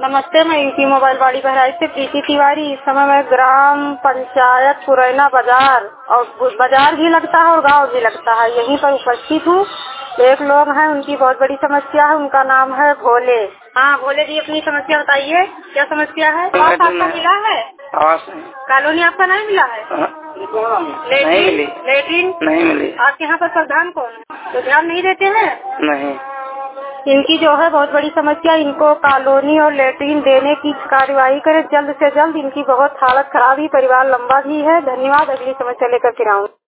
नमस्ते, मैं UP mobile वाड़ी बहराइच से प्रीति तिवारी। इस समय मैं ग्राम पंचायत पुरैना बाजार और बाजार भी लगता है और गांव भी लगता है, यहीं पर उपस्थित हूँ। एक लोग हैं, उनकी बहुत बड़ी समस्या है, उनका नाम है भोले। हाँ भोले जी, अपनी समस्या बताइए, क्या समस्या है? आवास आपका मिला है? आवास नहीं। कॉलोनी आपका नहीं मिला है? लेट्रिन नहीं मिली। आपके यहाँ पर प्रधान कौन है? तो ध्यान नहीं देते हैं? नहीं। इनकी जो है बहुत बड़ी समस्या, इनको कॉलोनी और लेट्रिन देने की कार्यवाही करें जल्द से जल्द। इनकी बहुत हालत खराब ही, परिवार लंबा भी है। धन्यवाद। अगली समस्या लेकर फिर आऊँ।